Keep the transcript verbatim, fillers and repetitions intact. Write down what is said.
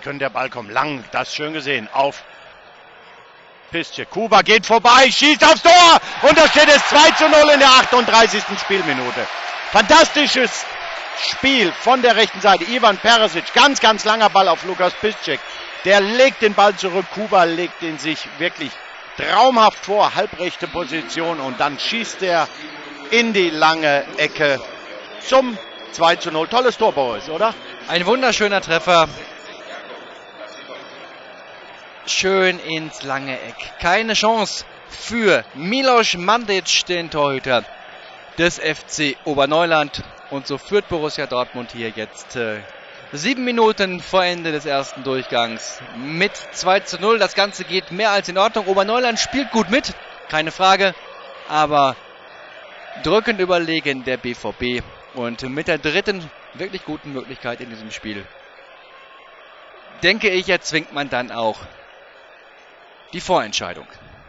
könnte der Ball kommen. Lang, das schön gesehen, auf Piszczek. Kuba geht vorbei, schießt aufs Tor und da steht es zwei zu null in der achtunddreißigsten Spielminute. Fantastisches Spiel von der rechten Seite. Ivan Perisic, ganz, ganz langer Ball auf Lukas Piszczek. Der legt den Ball zurück, Kuba legt ihn sich wirklich traumhaft vor, halbrechte Position und dann schießt er in die lange Ecke zum zwei zu null. Tolles Tor, Boris, oder? Ein wunderschöner Treffer. Schön ins lange Eck. Keine Chance für Milos Mandic, den Torhüter des F C Oberneuland. Und so führt Borussia Dortmund hier jetzt äh, sieben Minuten vor Ende des ersten Durchgangs mit zwei zu null. Das Ganze geht mehr als in Ordnung. Oberneuland spielt gut mit, keine Frage. Aber drückend überlegen der B V B. Und mit der dritten wirklich guten Möglichkeit in diesem Spiel, denke ich, erzwingt man dann auch die Vorentscheidung.